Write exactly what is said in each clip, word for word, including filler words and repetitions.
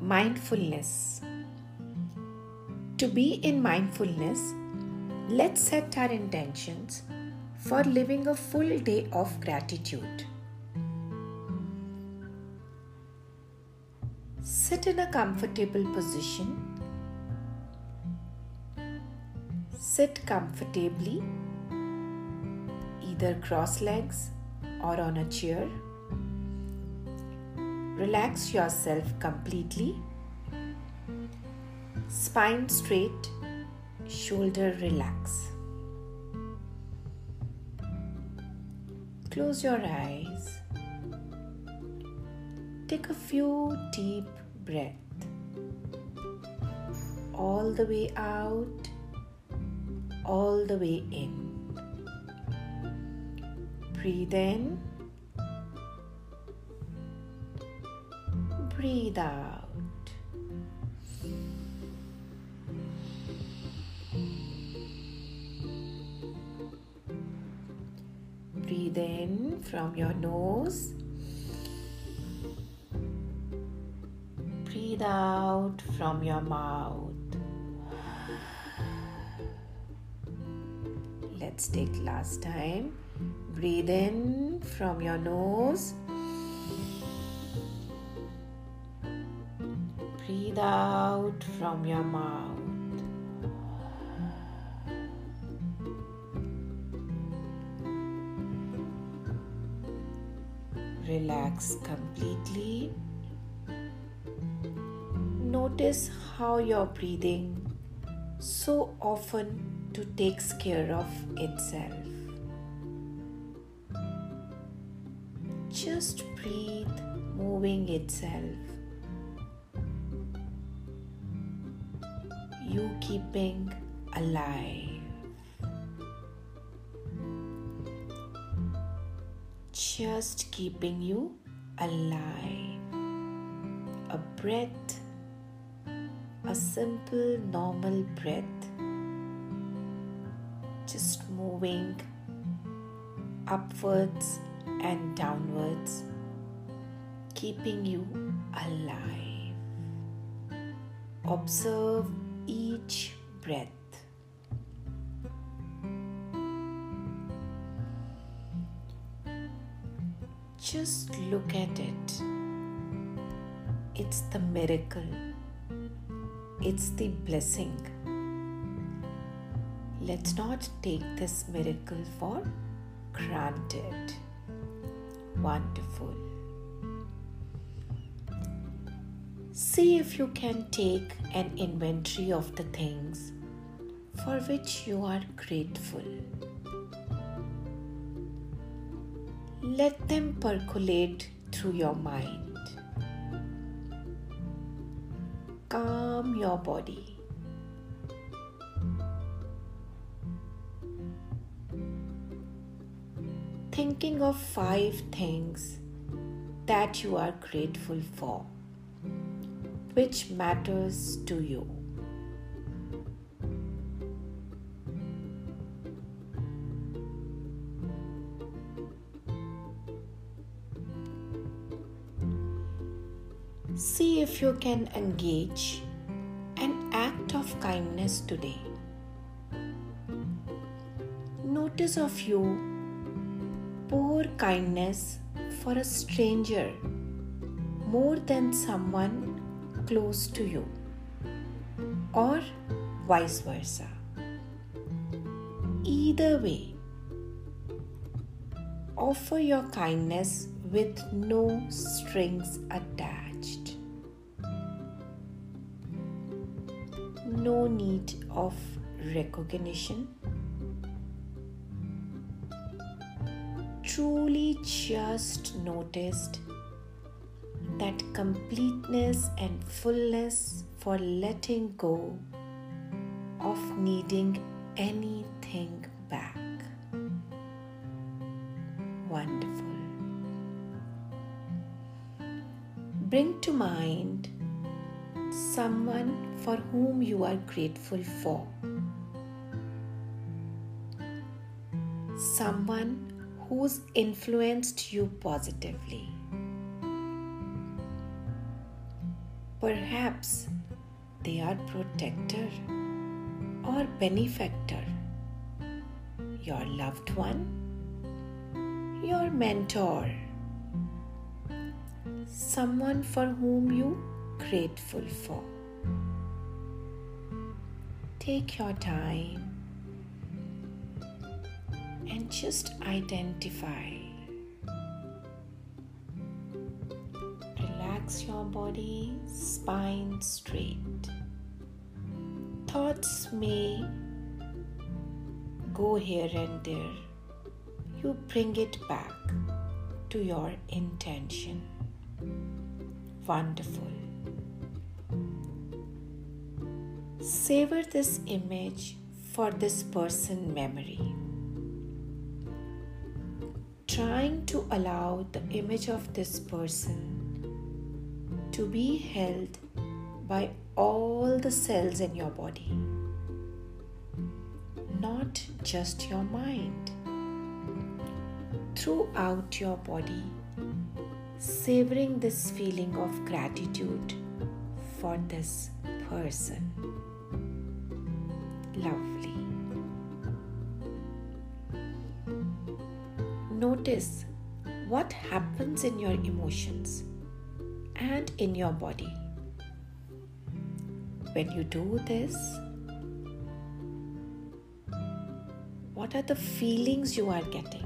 Mindfulness. To be in mindfulness, let's set our intentions for living a full day of gratitude. Sit in a comfortable position. Sit comfortably, either cross legs or on a chair. Relax yourself completely. Spine straight, shoulder relax. Close your eyes. Take a few deep breaths. All the way out, all the way in. Breathe in. Breathe out. Breathe in from your nose. Breathe out from your mouth. Let's take last time. Breathe in from your nose. Breathe out from your mouth. Relax completely. Notice how your breathing so often to takes care of itself. Just breathe, moving itself. You keeping alive. Just keeping you alive. A breath, a simple normal breath, just moving upwards and downwards, keeping you alive. Observe each breath. Just look at it. It's the miracle. It's the blessing. Let's not take this miracle for granted. Wonderful. See if you can take an inventory of the things for which you are grateful. Let them percolate through your mind. Calm your body. Thinking of five things that you are grateful for, which matters to you. See if you can engage an act of kindness today. Notice of you pour kindness for a stranger more than someone close to you, or vice versa. Either way, offer your kindness with no strings attached. No need of recognition. Truly just noticed that completeness and fullness for letting go of needing anything back. Wonderful. Bring to mind someone for whom you are grateful for. Someone who's influenced you positively. Perhaps they are protector or benefactor, your loved one, your mentor, someone for whom you grateful for. Take your time and just identify. Relax your body, spine straight. Thoughts may go here and there. You bring it back to your intention. Wonderful. Savor this image for this person memory. Trying to allow the image of this person to be held by all the cells in your body, not just your mind. Throughout your body, savoring this feeling of gratitude for this person. Lovely. Notice what happens in your emotions and in your body. When you do this, what are the feelings you are getting?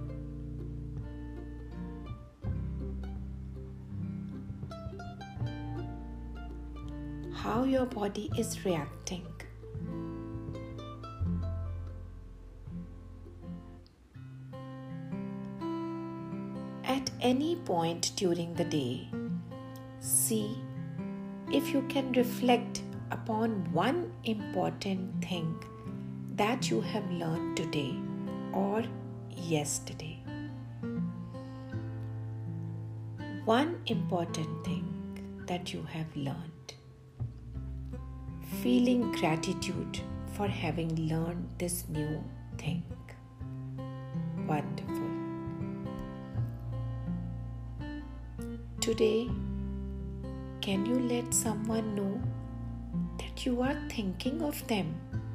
How your body is reacting? At any point during the day, see if you can reflect upon one important thing that you have learned today or yesterday. One important thing that you have learned. Feeling gratitude for having learned this new thing. Wonderful. Today, can you let someone know that you are thinking of them?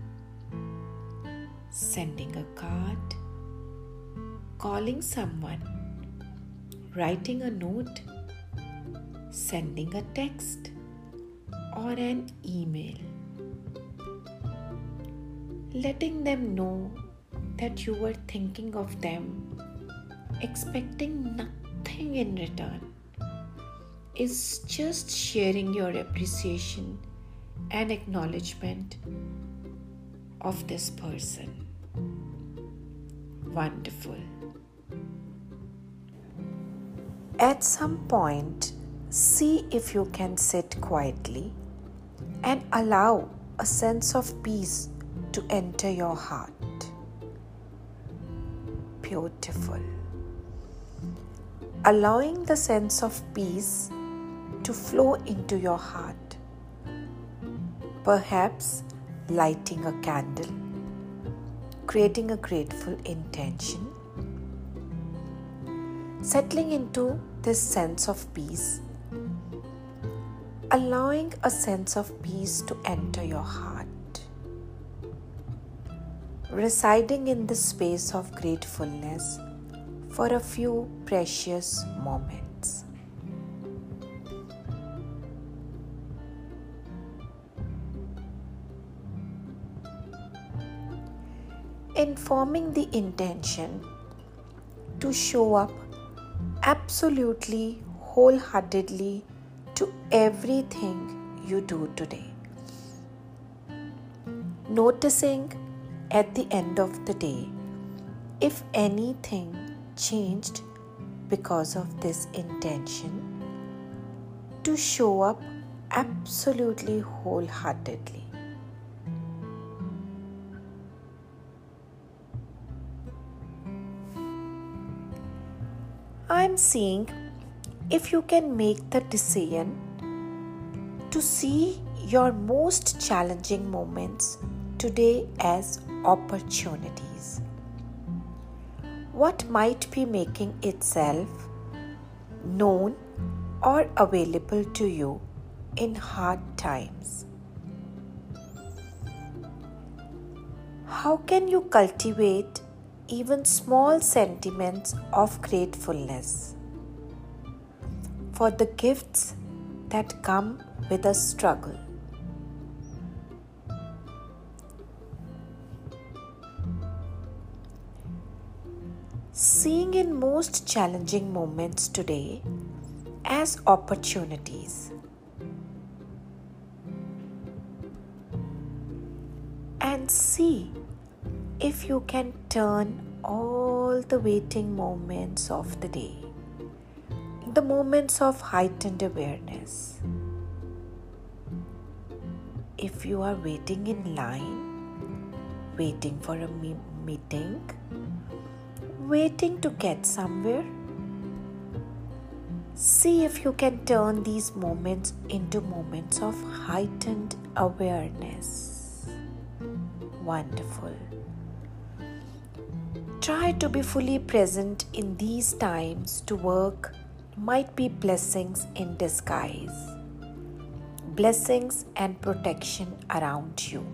Sending a card, calling someone, writing a note, sending a text or an email. Letting them know that you were thinking of them, expecting nothing in return, is just sharing your appreciation and acknowledgement of this person. Wonderful. At some point, see if you can sit quietly and allow a sense of peace to enter your heart. Beautiful. Allowing the sense of peace to flow into your heart. Perhaps lighting a candle, creating a grateful intention, settling into this sense of peace, allowing a sense of peace to enter your heart, residing in the space of gratefulness for a few precious moments. Informing the intention to show up absolutely wholeheartedly to everything you do today. Noticing at the end of the day if anything changed because of this intention to show up absolutely wholeheartedly. I'm seeing if you can make the decision to see your most challenging moments today as opportunities. What might be making itself known or available to you in hard times? How can you cultivate even small sentiments of gratefulness for the gifts that come with a struggle? Seeing in most challenging moments today as opportunities, and see if you can turn all the waiting moments of the day, the moments of heightened awareness. If you are waiting in line, waiting for a me- meeting, waiting to get somewhere, see if you can turn these moments into moments of heightened awareness. Wonderful. Try to be fully present in these times. To work might be blessings in disguise, blessings and protection around you.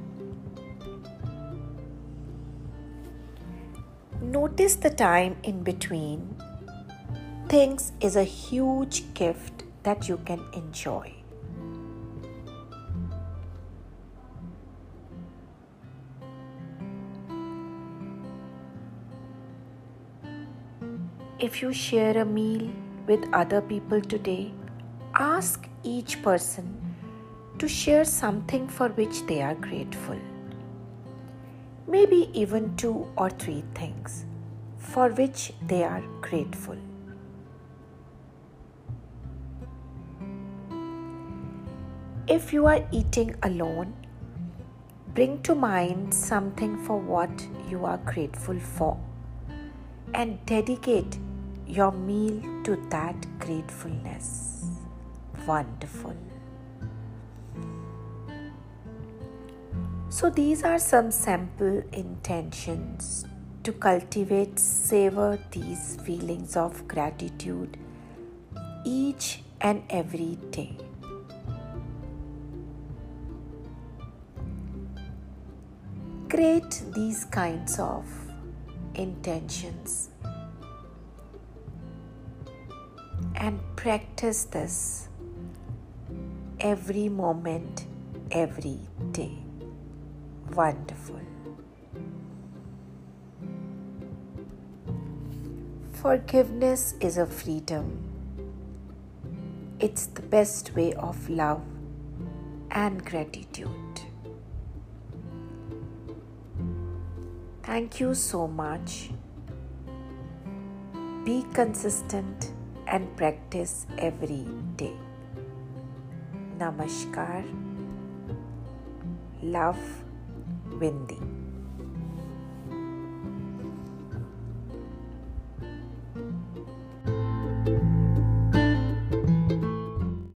Notice the time in between things is a huge gift that you can enjoy. If you share a meal with other people today, ask each person to share something for which they are grateful. Maybe even two or three things for which they are grateful. If you are eating alone, bring to mind something for what you are grateful for and dedicate your meal to that gratefulness. Wonderful. So these are some sample intentions to cultivate, savor these feelings of gratitude each and every day. Create these kinds of intentions and practice this every moment, every day. Wonderful. Forgiveness is a freedom. It's the best way of love and gratitude. Thank you so much. Be consistent and practice every day. Namaskar. Love, Windy.